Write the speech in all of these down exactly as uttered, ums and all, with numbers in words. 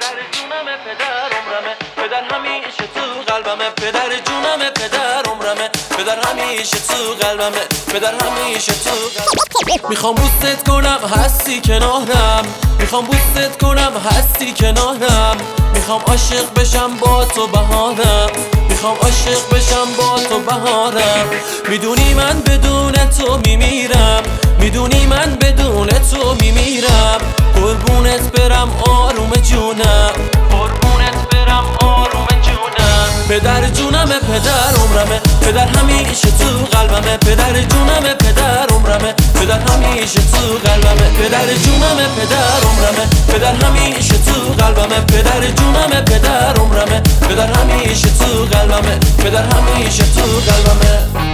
پدر جونمه پدر عمرمه پدر همیشه تو قلبمه پدر جونمه پدر عمرمه پدر همیشه تو قلبمه پدر همیشه تو قلبمه میخوام بوست کنم هستی کنارم میخوام بوست کنم هستی کنارم میخوام عاشق بشم با تو بهارم میخوام عاشق بشم با تو بهارم میدونی من بدون تو میمیرم میدونی من بدون تو میمیرم قربونت برم آروم جونم قربونت برم آروم جونم پدر جونمه پدر عمرمه پدر همیشه تو قلبمه پدر جونمه پدر عمرمه پدر همیشه تو قلبمه پدر جونمه پدر عمرمه پدر همیشه تو قلبمه پدر جونمه پدر عمرمه پدر همیشه تو قلبمه پدر همیشه تو قلبمه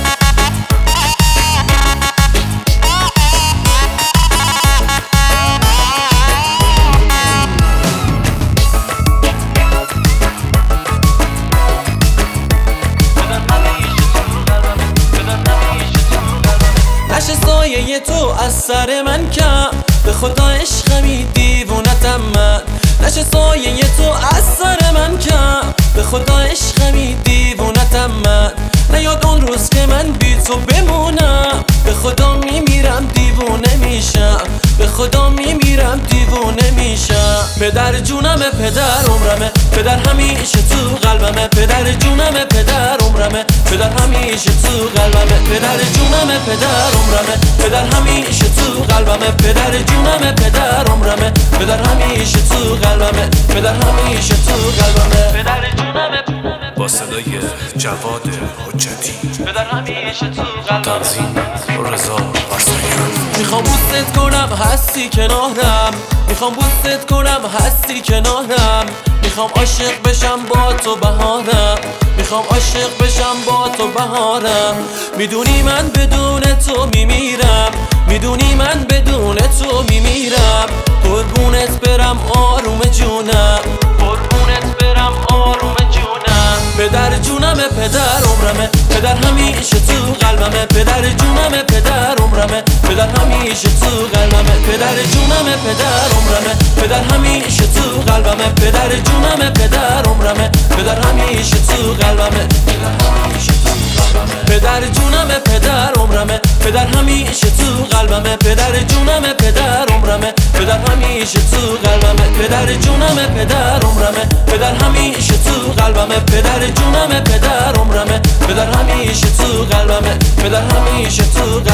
نشه سایه تو از سر من کم به خدا عشقمی دیوونتم من نشه سایه تو از سر من کم به خدا عشقمی دیوونتم من نیاد اون روز که من بی تو بمونم به خدا میمیرم دیوونه میشم به خدا میمیرم دیوونه میشم پدر جونمه پدر عمرمه پدر همیشه تو قلبمه پدر جونمه پدر عمرمه پدر همیشه تو قلبمه پدر جونمه پدر عمرمه پدر همیشه تو قلبمه پدر جونمه پدر عمرمه پدر همیشه تو قلبمه پدر همیشه تو قلبمه پدر جونمه با صدای جواد حجتی پدر همیشه تو قلبمه تنظیم رضا برسایان میخوام بوست کنم هستی کنارم میخوام بوست کنم هستی کنارم میخوام عاشق بشم با تو بهارم میخوام عاشق بشم با تو بهارم میدونی من بدون تو میمیرم میدونی من بدون تو میمیرم قربونت برم آروم جونم قربونت برم آروم جونم پدر جونمه پدر عمرمه پدر همیشه تو قلبمه پدر جونمه پدر عمرمه پدر همیشه تو قلبمه پدر جونمه پدر عمرمه پدر همیشه تو قلبمه پدر جونمه پدر عمرمه پدر همیشه تو قلبمه پدر همیشه تو قلبمه پدر جونمه پدر عمرمه پدر همیشه تو قلبمه پدر جونمه پدر عمرمه پدر همیشه تو قلبمه پدر جونمه پدر عمرمه پدر همیشه تو قلبمه پدر جونمه پدر عمرمه پدر همیشه تو قلبمه پدر همیشه تو